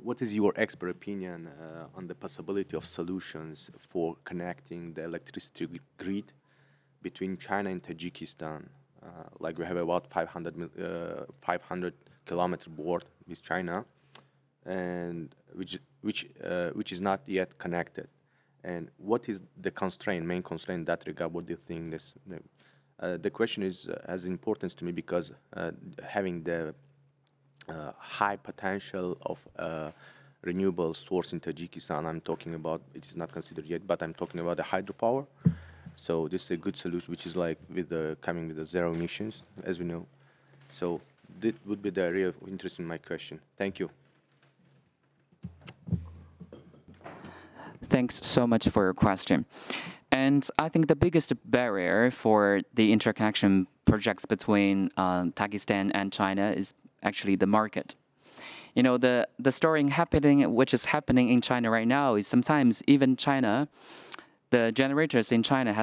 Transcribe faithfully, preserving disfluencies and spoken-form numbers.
what is your expert opinion uh, on the possibility of solutions for connecting the electricity grid between China and Tajikistan? Uh, like we have about five hundred, uh, five hundred kilometer board with China, and which which uh, which is not yet connected. And what is the constraint, main constraint in that regard? What do you think this? The, uh, the question is uh, has importance to me because uh, having the uh, high potential of uh, renewable source in Tajikistan, I'm talking about, it is not considered yet, but I'm talking about the hydropower. So this is a good solution, which is like with the coming with the zero emissions, as we know. So that would be the area of interest in my question. Thank you. Thanks so much for your question. And I think the biggest barrier for the interconnection projects between uh, Pakistan and China is actually the market. You know, the, the story happening, which is happening in China right now is sometimes even China, the generators in China